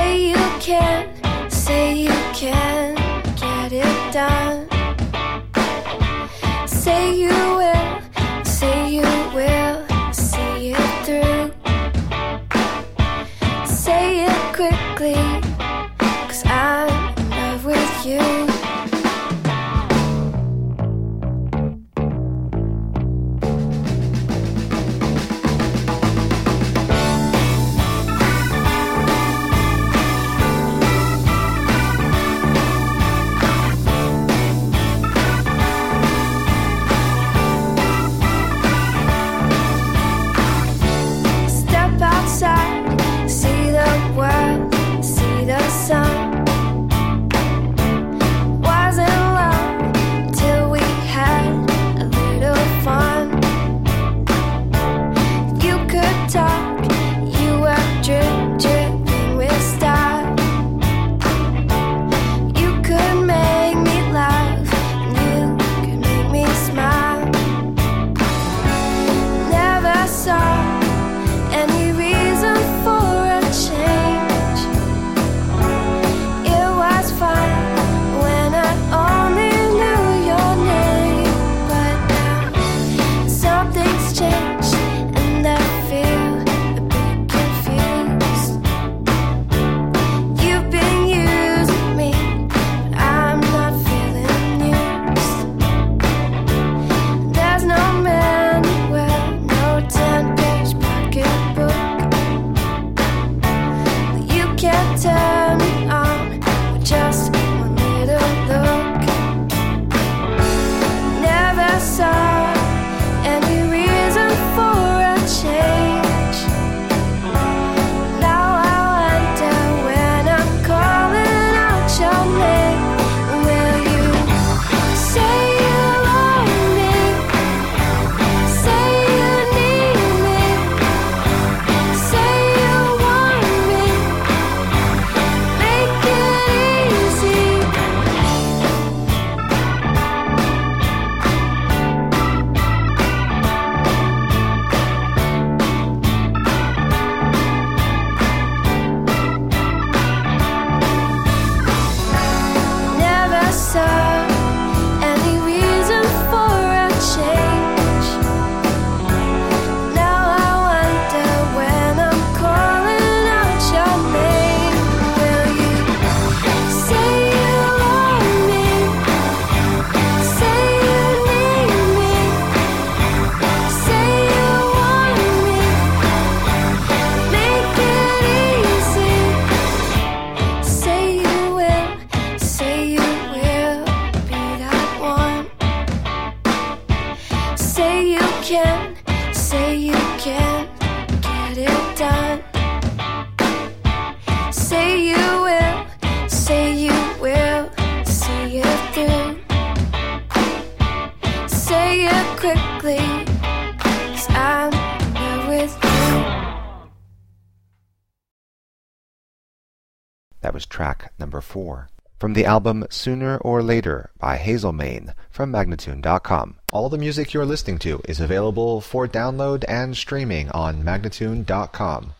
say you can get it done. Say you will see it through. Say it quickly, 'cause I'm in love with you. See the world, see the sun. Wasn't long till we had a little fun. You could talk, you were dripping with style. You could make me laugh, and you could make me smile. Never saw any reason for a change. It was fine when I only knew your name, but now something's changed and I feel a bit confused. You've been using me, but I'm not feeling used. There's no manual, no 10-page pocketbook. You can't turn me on with just one little look. Never saw any reason for a change. Now I wonder when I'm calling out your name, will you say you love me? Say you need me. Say you want me. Make it easy. Never saw any reason for a change. Now I wonder when I'm calling out your name, will you say you love me? Say you need me. Say you want me. Make it easy. Say you will be that one. Say you can get it done. Say you will see it through. Say it quickly, 'cause I'm in love with you. That was track number 4 from the album Sooner or Later by Hazel Main from Magnatune.com. All the music you're listening to is available for download and streaming on Magnatune.com.